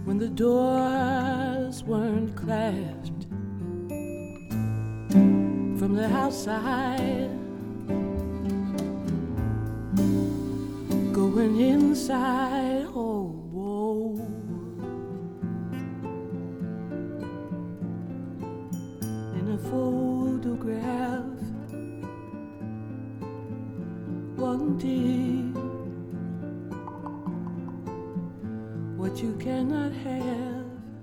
when the doors weren't clasped from the outside, going inside, oh, whoa. In a photograph, wanting what you cannot have.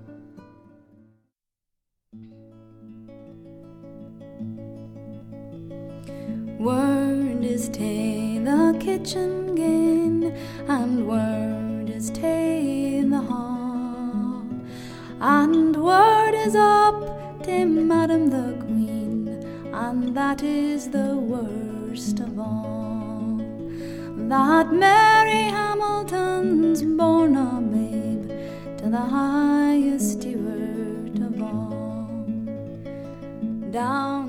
Word is tae the kitchen gin, and word is tae the hall, and word is up to Madam the Queen, and that is the worst of all, that Mary Hamilton's born a babe to the highest steward of all. Down